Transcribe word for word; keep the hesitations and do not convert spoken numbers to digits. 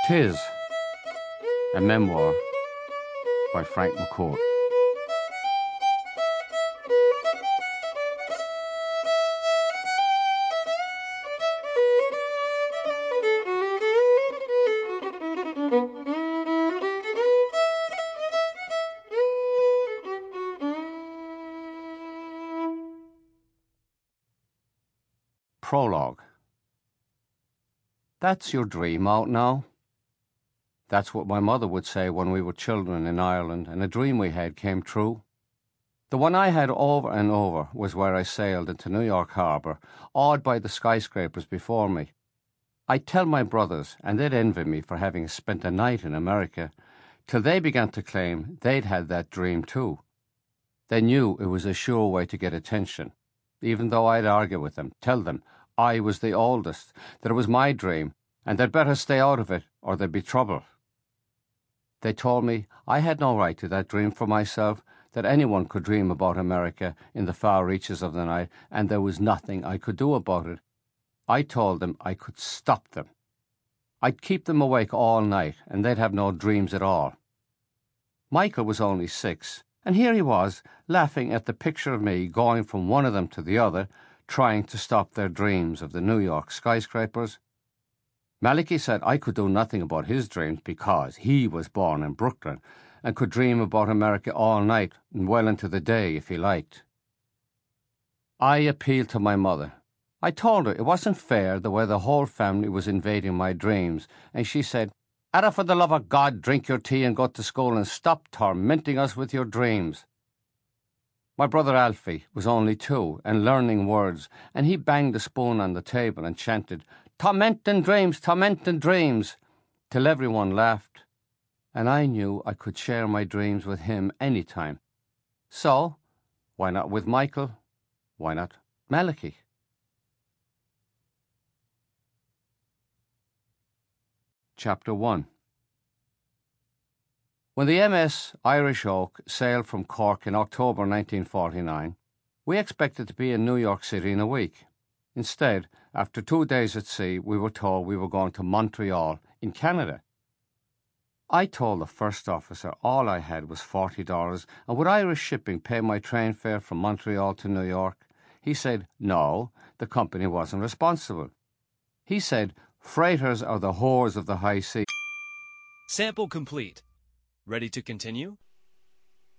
'Tis a memoir by Frank McCourt. Prologue. That's your dream out now? That's what my mother would say when we were children in Ireland and a dream we had came true. The one I had over and over was where I sailed into New York Harbour, awed by the skyscrapers before me. I'd tell my brothers, and they'd envy me for having spent a night in America, till they began to claim they'd had that dream too. They knew it was a sure way to get attention, even though I'd argue with them, tell them I was the oldest, that it was my dream, and they'd better stay out of it or there'd be trouble. They told me I had no right to that dream for myself, that anyone could dream about America in the far reaches of the night, and there was nothing I could do about it. I told them I could stop them. I'd keep them awake all night, and they'd have no dreams at all. Michael was only six, and here he was, laughing at the picture of me going from one of them to the other, trying to stop their dreams of the New York skyscrapers. Malachy said I could do nothing about his dreams because he was born in Brooklyn and could dream about America all night and well into the day if he liked. I appealed to my mother. I told her it wasn't fair the way the whole family was invading my dreams, and she said, "Ada, for the love of God, drink your tea and go to school and stop tormenting us with your dreams." My brother Alfie was only two and learning words, and he banged the spoon on the table and chanted, "Tormentin' dreams, tormentin' dreams," till everyone laughed, and I knew I could share my dreams with him any time. So, why not with Michael? Why not Malachy? Chapter one. When the M S Irish Oak sailed from Cork in October nineteen forty-nine, we expected to be in New York City in a week. Instead, after two days at sea, we were told we were going to Montreal in Canada. I told the first officer all I had was forty dollars, and would Irish Shipping pay my train fare from Montreal to New York? He said no, the company wasn't responsible. He said freighters are the whores of the high sea. Sample complete. Ready to continue?